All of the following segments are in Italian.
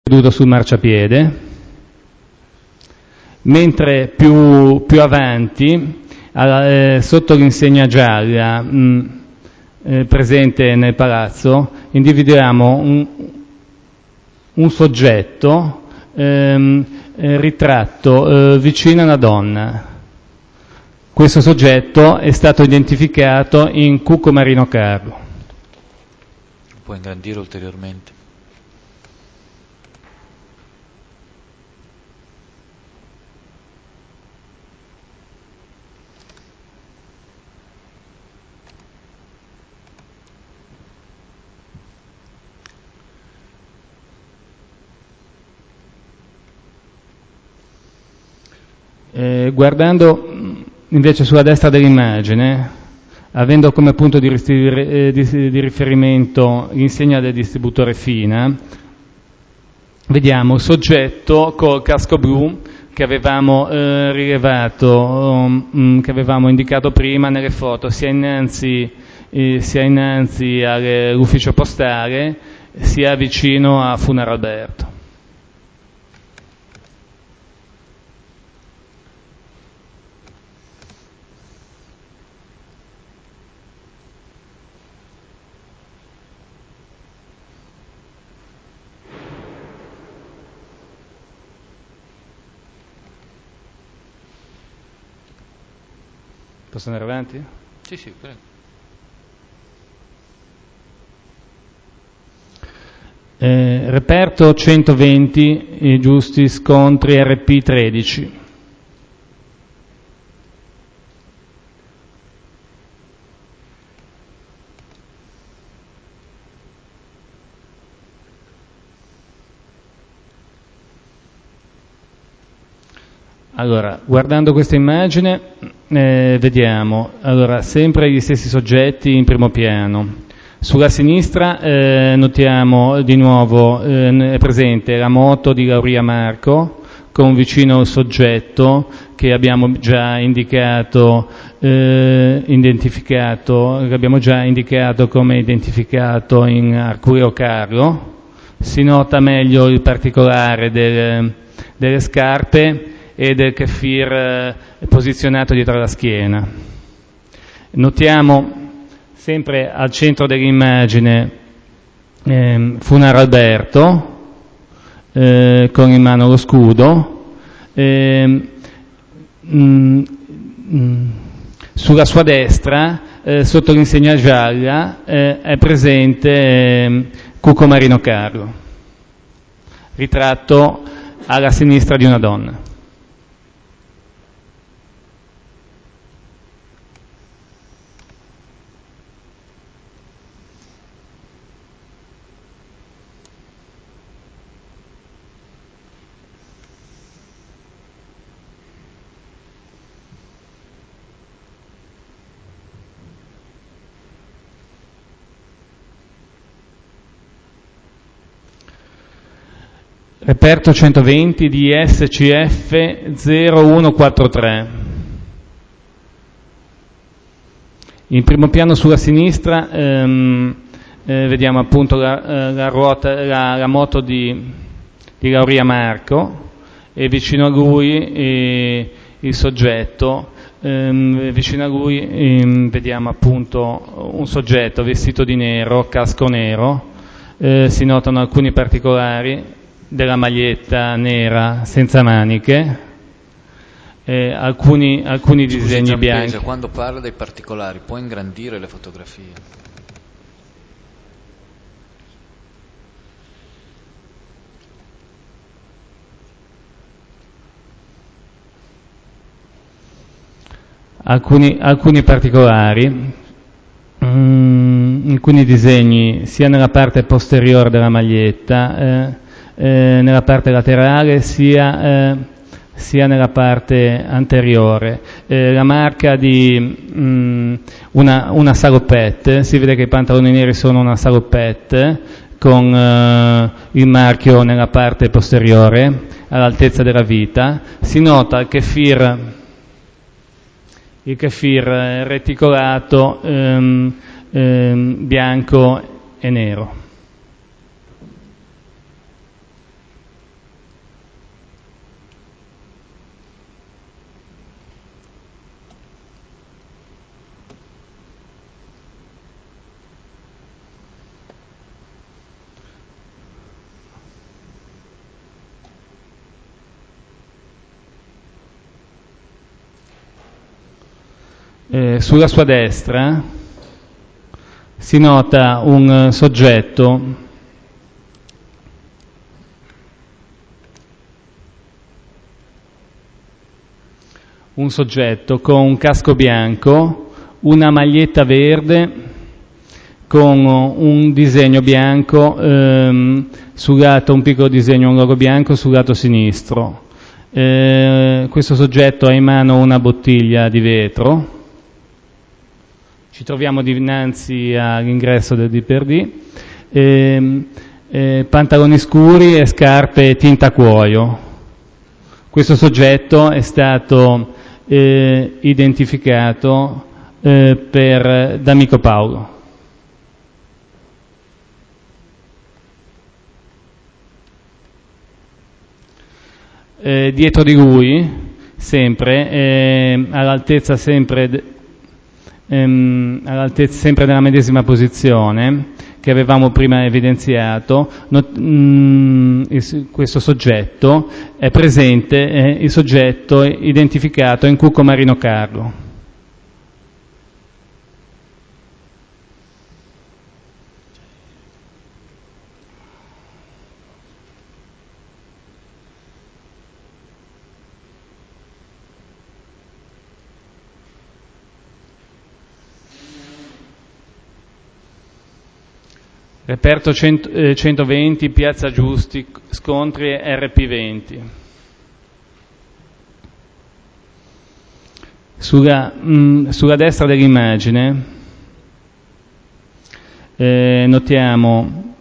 seduto sul marciapiede, mentre più avanti, sotto l'insegna gialla presente nel palazzo, individuiamo un soggetto ritratto vicino a una donna. Questo soggetto è stato identificato in Cucco Marino Carlo. Puoi ingrandire ulteriormente. Guardando invece sulla destra dell'immagine, avendo come punto di riferimento l'insegna del distributore FINA, vediamo il soggetto col casco blu che avevamo rilevato, che avevamo indicato prima nelle foto, sia innanzi all'ufficio postale, sia vicino a Funaro Alberto. Posso andare avanti? Sì, prego. Reperto 120, giusti scontri RP 13. Allora, guardando questa immagine vediamo sempre gli stessi soggetti in primo piano. Sulla sinistra notiamo di nuovo è presente la moto di Lauria Marco con vicino il soggetto che abbiamo già indicato, che abbiamo già indicato come identificato in Arcurio Carlo. Si nota meglio il particolare delle scarpe e del kefir posizionato dietro la schiena. Notiamo sempre al centro dell'immagine Funaro Alberto con in mano lo scudo. Sulla sua destra, sotto l'insegna gialla, è presente Cucco Marino Carlo, ritratto alla sinistra di una donna. Reperto 120 di SCF 0143. In primo piano sulla sinistra vediamo appunto la moto di Lauria Marco e vicino a lui il soggetto. Vicino a lui vediamo appunto un soggetto vestito di nero, casco nero. Si notano alcuni particolari della maglietta nera senza maniche, alcuni disegni bianchi. Quando parla dei particolari, può ingrandire le fotografie? Alcuni particolari, alcuni disegni sia nella parte posteriore della maglietta, nella parte laterale sia nella parte anteriore. La marca di una salopette, si vede che i pantaloni neri sono una salopette con il marchio nella parte posteriore all'altezza della vita. Si nota il kefir reticolato bianco e nero. Sulla sua destra si nota un soggetto con un casco bianco, una maglietta verde con un disegno bianco sul lato, un piccolo disegno, un logo bianco sul lato sinistro. Questo soggetto ha in mano una bottiglia di vetro. Ci troviamo dinanzi all'ingresso del D+D, pantaloni scuri e scarpe tinta cuoio. Questo soggetto è stato identificato da Amico Paolo. Dietro di lui, sempre, all'altezza sempre della medesima posizione che avevamo prima evidenziato, questo soggetto è presente, il soggetto identificato in Cucco Marino Carlo. Reperto 120, Piazza Giusti, scontri RP20. Sulla destra dell'immagine notiamo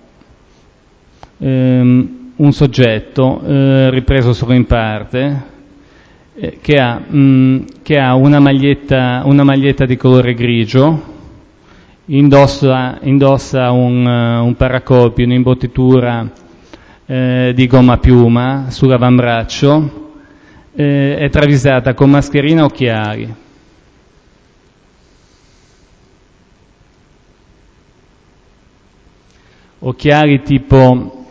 un soggetto ripreso solo in parte che ha una maglietta di colore grigio. Indossa un paracolpi, un'imbottitura di gomma piuma sull'avambraccio, è travisata con mascherina e occhiali. Occhiali tipo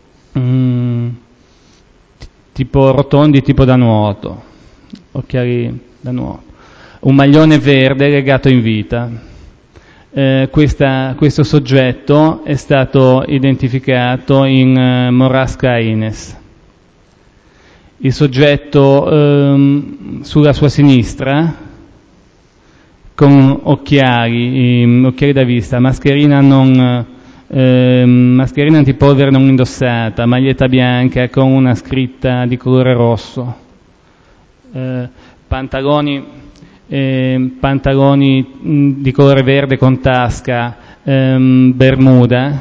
rotondi, tipo da nuoto. Occhiali da nuoto. Un maglione verde legato in vita. Questo soggetto è stato identificato in Morasca Ines. Il soggetto sulla sua sinistra con occhiali da vista, mascherina antipolvere non indossata, maglietta bianca con una scritta di colore rosso, pantaloni di colore verde con tasca, bermuda,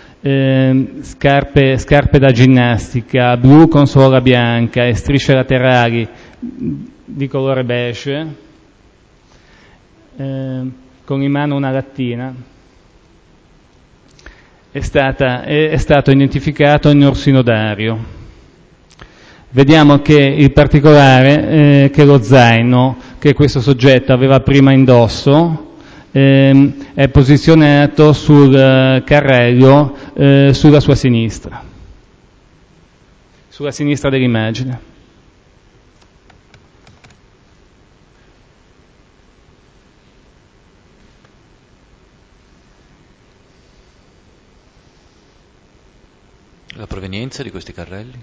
scarpe da ginnastica blu con suola bianca e strisce laterali di colore beige, con in mano una lattina. È stato identificato in Orsino Dario. Vediamo che il particolare che lo zaino che questo soggetto aveva prima indosso è posizionato sul carrello sulla sua sinistra dell'immagine. La provenienza di questi carrelli?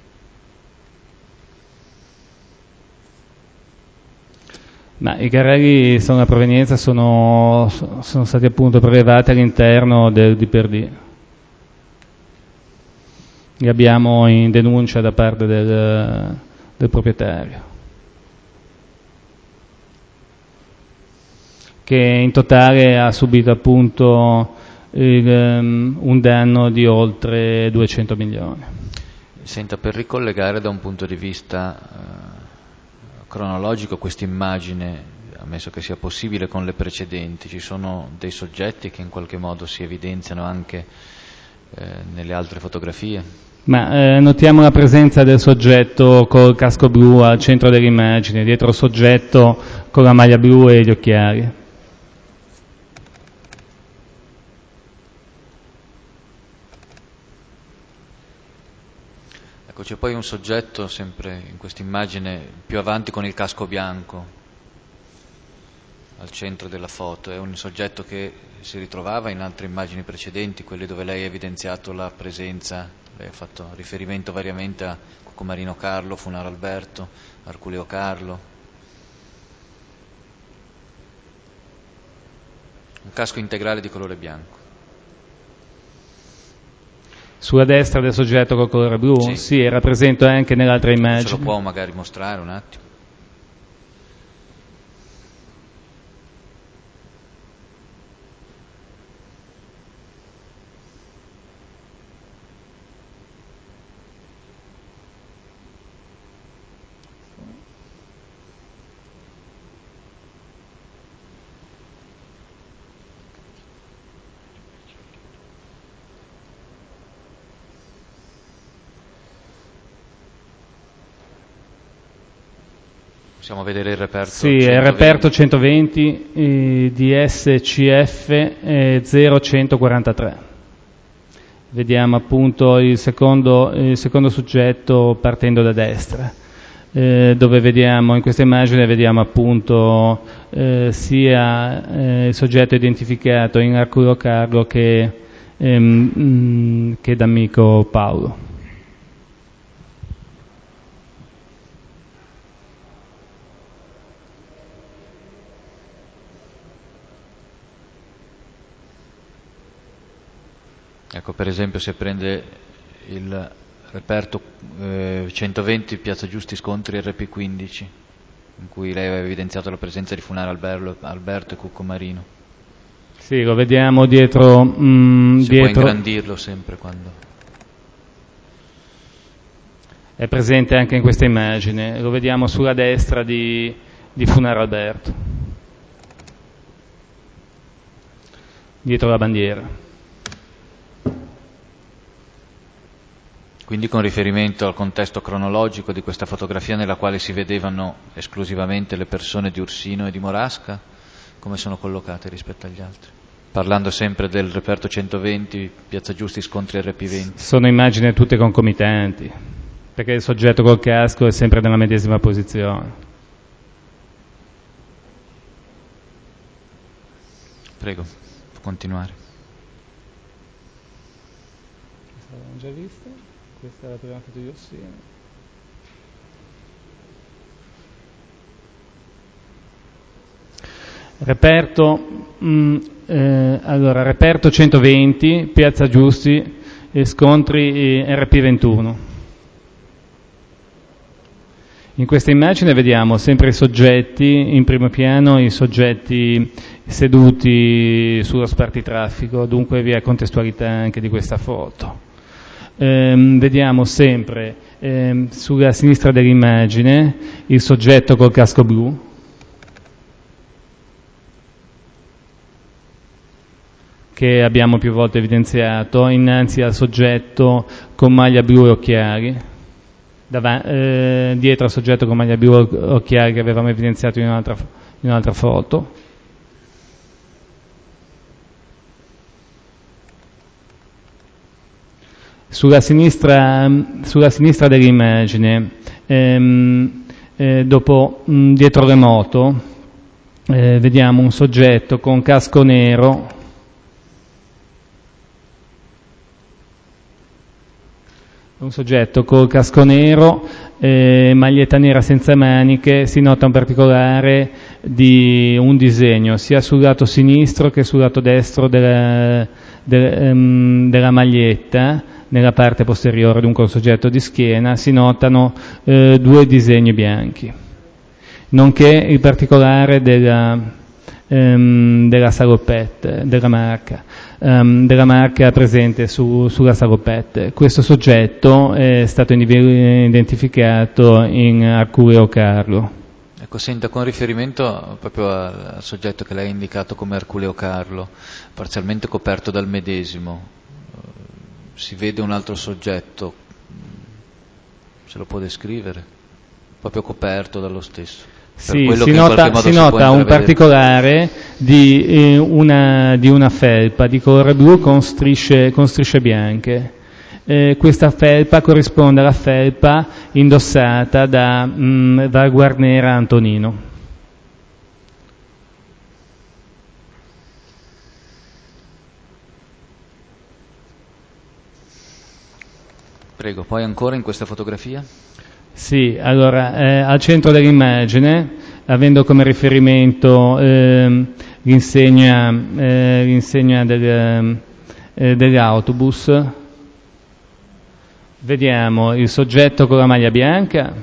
Ma i carrelli la provenienza sono stati appunto prelevati all'interno del D+D. Li abbiamo in denuncia da parte del proprietario, che in totale ha subito appunto un danno di oltre 200 milioni. Senta, per ricollegare da un punto di vista cronologico questa immagine, ammesso che sia possibile, con le precedenti, ci sono dei soggetti che in qualche modo si evidenziano anche nelle altre fotografie? Ma notiamo la presenza del soggetto col casco blu al centro dell'immagine, dietro il soggetto con la maglia blu e gli occhiali. Ecco, c'è poi un soggetto sempre in questa immagine più avanti con il casco bianco. al centro della foto, è un soggetto che si ritrovava in altre immagini precedenti, quelle dove lei ha evidenziato la presenza, lei ha fatto riferimento variamente a Cuccomarino Carlo, Funaro Alberto, Arculeo Carlo. Un casco integrale di colore bianco. Sulla destra del soggetto col colore blu? Sì, era presente anche nell'altra immagine. Ce lo può magari mostrare un attimo? Possiamo vedere il reperto? Sì, 120. È il reperto 120 di SCF 0143. Vediamo appunto il secondo soggetto partendo da destra, dove vediamo in questa immagine vediamo appunto sia il soggetto identificato in Arculeo Carlo che D'Amico Paolo. Ecco, per esempio, se prende il reperto 120 Piazza Giusti Scontri RP15, in cui lei aveva evidenziato la presenza di Funaro Alberto e Cuccomarino. Sì, lo vediamo dietro. Si può ingrandirlo sempre quando. È presente anche in questa immagine, lo vediamo sulla destra di Funaro Alberto, dietro la bandiera. Quindi con riferimento al contesto cronologico di questa fotografia nella quale si vedevano esclusivamente le persone di Ursino e di Morasca, come sono collocate rispetto agli altri? Parlando sempre del reperto 120, Piazza Giusti Scontri RP20. Sono immagini tutte concomitanti, perché il soggetto col casco è sempre nella medesima posizione. Prego, può continuare. L'abbiamo già vista? Questa è la prima foto di Ursino. Reperto 120, Piazza Giusti e Scontri RP21. In questa immagine vediamo sempre i soggetti, in primo piano i soggetti seduti sullo spartitraffico, dunque vi è contestualità anche di questa foto. Vediamo sempre sulla sinistra dell'immagine il soggetto col casco blu, che abbiamo più volte evidenziato, innanzi al soggetto con maglia blu e occhiali, dietro al soggetto con maglia blu e occhiali che avevamo evidenziato in un'altra foto. Sulla sinistra dell'immagine, dietro le moto, vediamo un soggetto con casco nero, maglietta nera senza maniche. Si nota un particolare di un disegno sia sul lato sinistro che sul lato destro della maglietta. Nella parte posteriore, dunque un soggetto di schiena, si notano due disegni bianchi, nonché il particolare della salopette, della marca presente sulla salopette. Questo soggetto è stato identificato in Arculeo Carlo. Ecco, senta, con riferimento proprio al soggetto che lei ha indicato come Arculeo Carlo, parzialmente coperto dal medesimo, si vede un altro soggetto, se lo può descrivere? Proprio coperto dallo stesso. Sì, si nota un particolare di una felpa di colore blu con strisce bianche. Questa felpa corrisponde alla felpa indossata da Val Guarnera Antonino. Prego, poi ancora in questa fotografia? Sì, allora, al centro dell'immagine, avendo come riferimento l'insegna dell'autobus, vediamo il soggetto con la maglia bianca,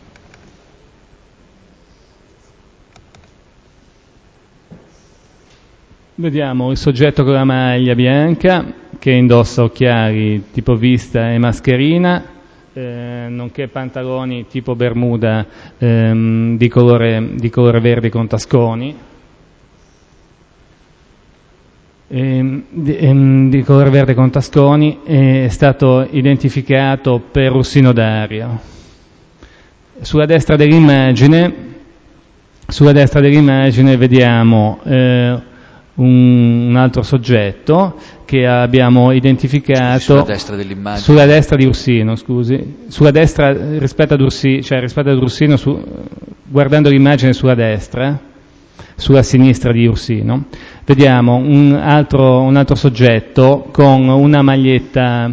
che indossa occhiali tipo vista e mascherina, nonché pantaloni tipo bermuda di colore verde con tasconi. Di colore verde con tasconi, è stato identificato per Ursino Dario. Sulla destra dell'immagine vediamo un altro soggetto che abbiamo identificato sulla destra di Ursino, sulla destra rispetto ad Ursino, guardando l'immagine sulla destra, sulla sinistra di Ursino, vediamo un altro soggetto con una maglietta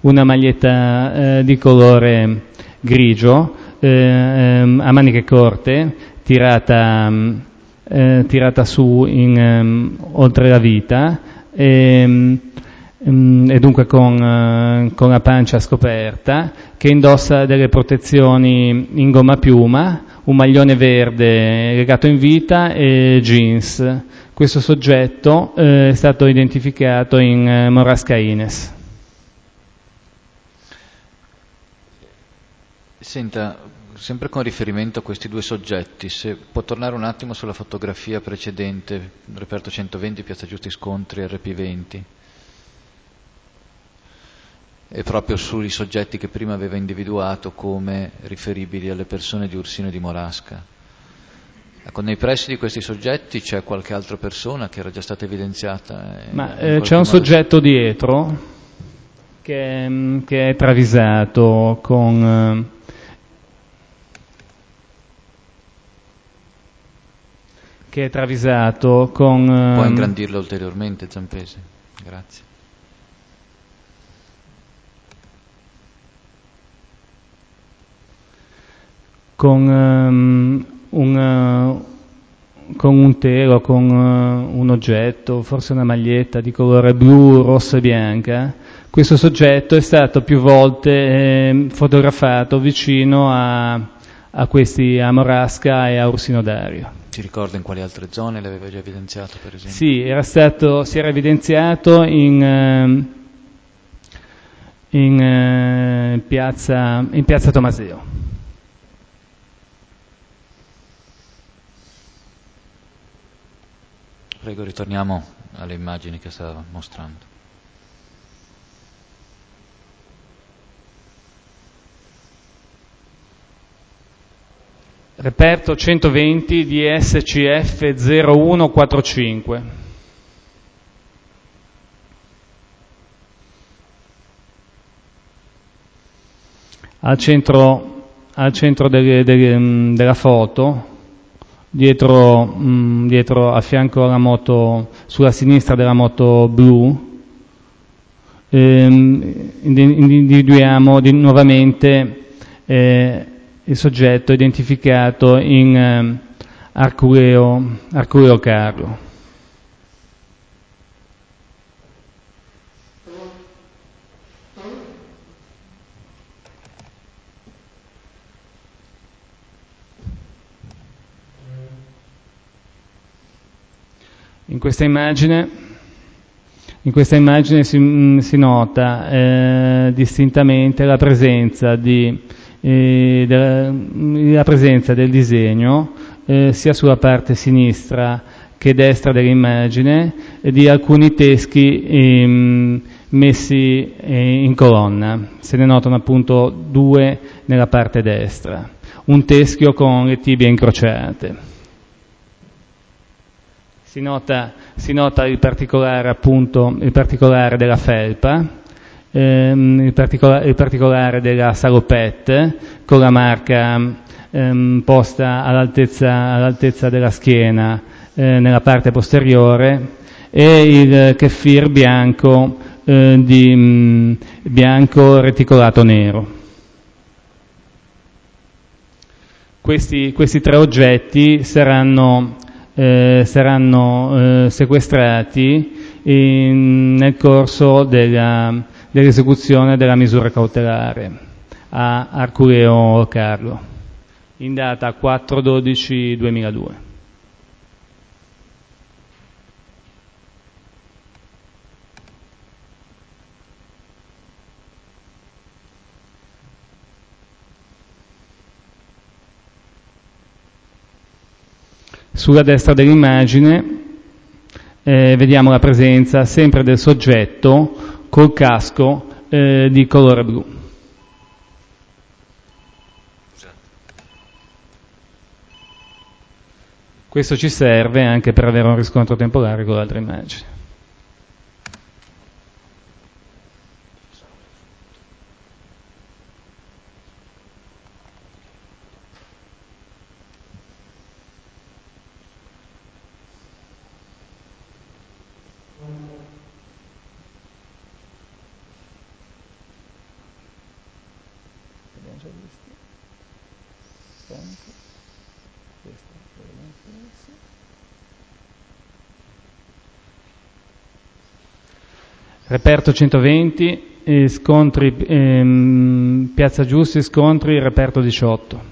di colore grigio, a maniche corte, tirata su oltre la vita, e dunque con la pancia scoperta, che indossa delle protezioni in gomma a piuma, un maglione verde legato in vita e jeans. Questo soggetto è stato identificato in Morasca Ines. Senta, sempre con riferimento a questi due soggetti, se può tornare un attimo sulla fotografia precedente, reperto 120, Piazza Giusti Scontri, RP20, e proprio sui soggetti che prima aveva individuato come riferibili alle persone di Ursino e di Morasca. Ecco, nei pressi di questi soggetti c'è qualche altra persona che era già stata evidenziata? C'è un soggetto dietro che è travisato con... Può ingrandirlo ulteriormente, Zampese? Grazie. Con un telo, con un oggetto, forse una maglietta di colore blu, rossa e bianca. Questo soggetto è stato più volte fotografato vicino a Morasca e a Ursino Dario. Ci ricorda in quali altre zone le aveva già evidenziato, per esempio? Sì, si era evidenziato in piazza Tomaseo. Prego, ritorniamo alle immagini che stava mostrando. Reperto 120 di SCF 0145. Al centro della foto, dietro a fianco alla moto, sulla sinistra della moto blu, individuiamo nuovamente il soggetto identificato in Arculeo Carlo. In questa immagine si nota distintamente la presenza del disegno sia sulla parte sinistra che destra dell'immagine di alcuni teschi messi in colonna. Se ne notano appunto due nella parte destra, un teschio con le tibie incrociate. Si nota il particolare della felpa, il particolare della salopette con la marca posta all'altezza della schiena nella parte posteriore, e il keffir bianco di bianco reticolato nero. Questi 3 oggetti saranno sequestrati nel corso dell'esecuzione della misura cautelare a Arculeo Carlo, in data 4/12/2002. Sulla destra dell'immagine vediamo la presenza sempre del soggetto col casco di colore blu. Questo ci serve anche per avere un riscontro temporale con l'altra immagine. Reperto 120, scontri, Piazza Giusti, scontri, reperto 18.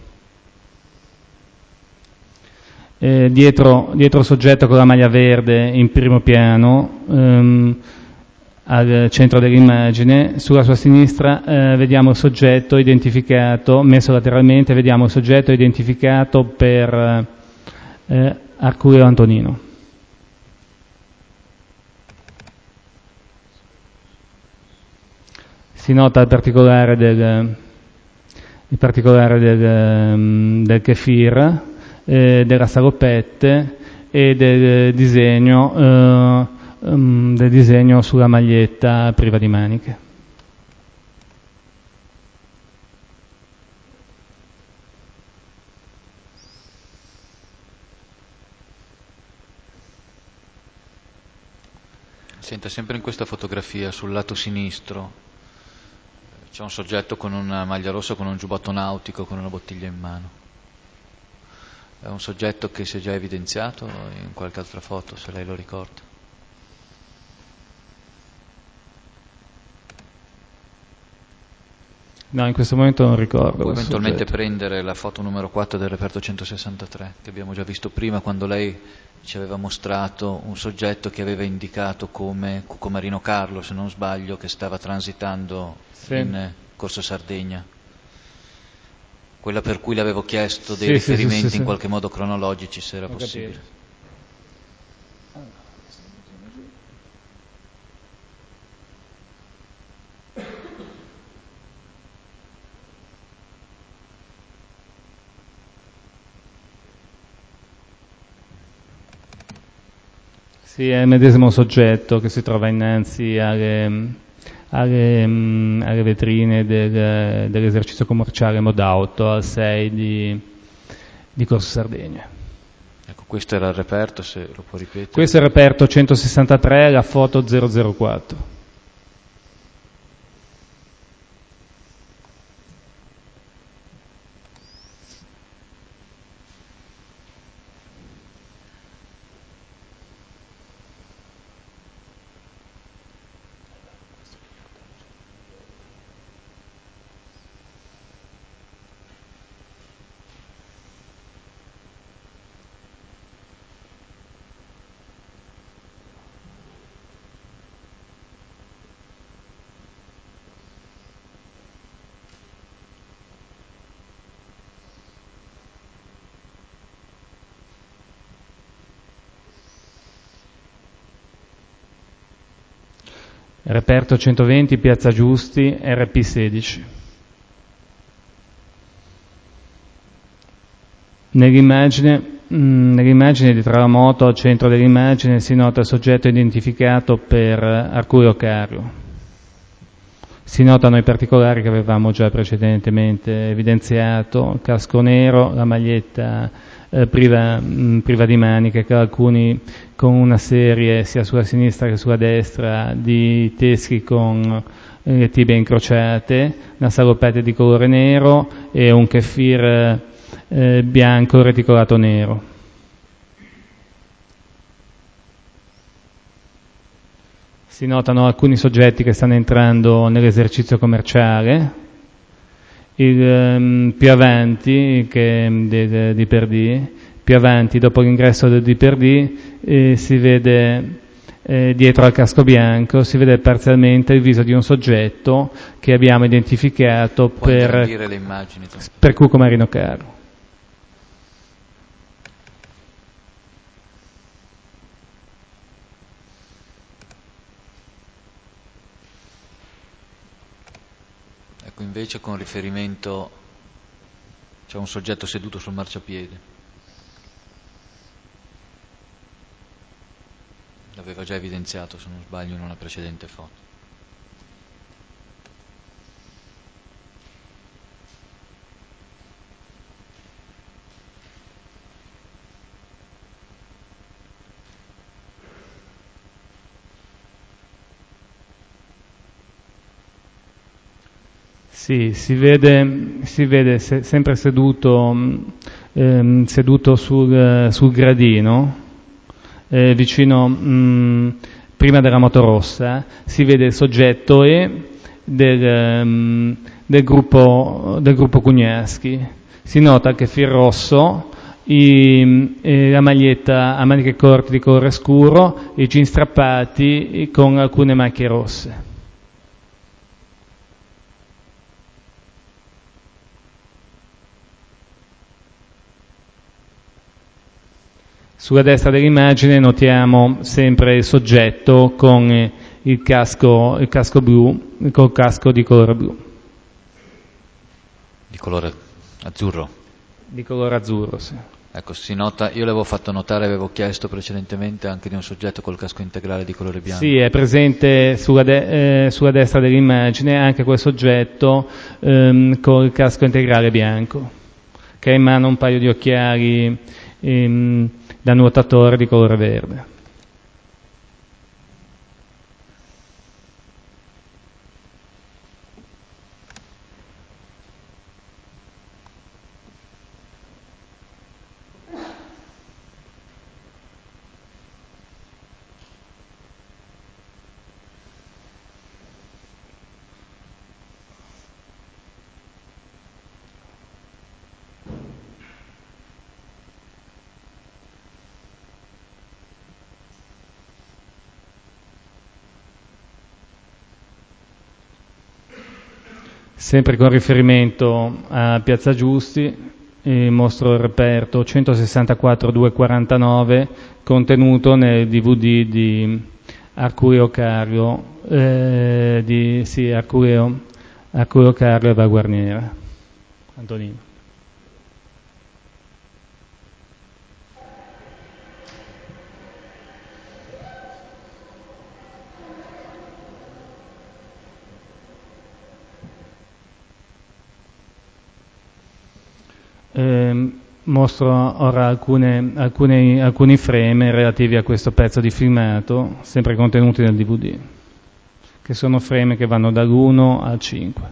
Dietro soggetto con la maglia verde in primo piano, al centro dell'immagine, sulla sua sinistra vediamo il soggetto identificato, messo lateralmente, vediamo il soggetto identificato per Arculeo Antonino. Si nota il particolare del kefir, della salopette e del disegno sulla maglietta priva di maniche. Senta, sempre in questa fotografia sul lato sinistro c'è un soggetto con una maglia rossa, con un giubbotto nautico, con una bottiglia in mano. È un soggetto che si è già evidenziato in qualche altra foto, se lei lo ricorda. No, in questo momento non ricordo. Può eventualmente prendere la foto numero 4 del reperto 163, che abbiamo già visto prima, quando lei ci aveva mostrato un soggetto che aveva indicato come Cucomarino Carlo, se non sbaglio, che stava transitando in Corso Sardegna. Quella per cui le avevo chiesto dei riferimenti in qualche modo cronologici, se era possibile. Sì, è il medesimo soggetto che si trova innanzi alle vetrine dell'esercizio commerciale Modauto al 6 di Corso Sardegna. Ecco, questo era il reperto, se lo può ripetere. Questo è il reperto 163, la foto 004. Reperto 120, Piazza Giusti, RP16. Nell'immagine dietro la moto, al centro dell'immagine, si nota il soggetto identificato per Arculeo Carlo. Si notano i particolari che avevamo già precedentemente evidenziato: il casco nero, la maglietta priva di maniche, che alcuni con una serie sia sulla sinistra che sulla destra di teschi con le tibie incrociate, una salopette di colore nero e un kefir bianco reticolato nero. Si notano alcuni soggetti che stanno entrando nell'esercizio commerciale, più avanti che di per D, più avanti dopo l'ingresso del D per D si vede dietro al casco bianco, si vede parzialmente il viso di un soggetto che abbiamo identificato per Cuco Marino Caro. Ecco, invece con riferimento c'è un soggetto seduto sul marciapiede. L'aveva già evidenziato, se non sbaglio, in una precedente foto. Sì, si vede sempre seduto sul gradino, vicino, prima della moto rossa, si vede il soggetto del gruppo Cugnaschi. Si nota che fil rosso, la maglietta a maniche corte di colore scuro, i jeans strappati con alcune macchie rosse. Sulla destra dell'immagine notiamo sempre il soggetto con il casco blu, col casco di colore blu. Di colore azzurro? Di colore azzurro, sì. Ecco, si nota, io l'avevo fatto notare, avevo chiesto precedentemente anche di un soggetto col casco integrale di colore bianco. Sì, è presente sulla destra dell'immagine anche quel soggetto col casco integrale bianco, che ha in mano un paio di occhiali da nuotatore di colore verde. Sempre con riferimento a Piazza Giusti, mostro il reperto 164-249 contenuto nel DVD di Arculeo Carlo, Arculeo Carlo e Valguarniera. Antonino. Mostro ora alcuni frame relativi a questo pezzo di filmato, sempre contenuti nel DVD, che sono frame che vanno dall'1 al 5.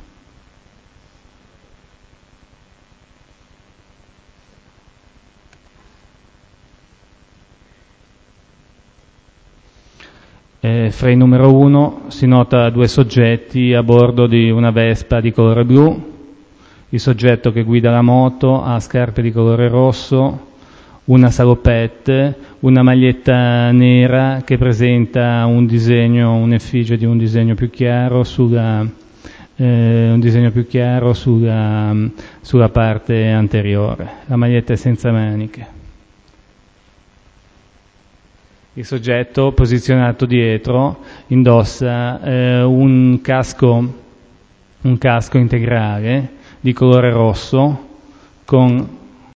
Frame numero 1 si nota due soggetti a bordo di una Vespa di colore blu. Il soggetto che guida la moto ha scarpe di colore rosso, una salopette, una maglietta nera che presenta un'effigie di un disegno più chiaro sulla parte anteriore. La maglietta è senza maniche. Il soggetto posizionato dietro indossa un casco integrale di colore rosso con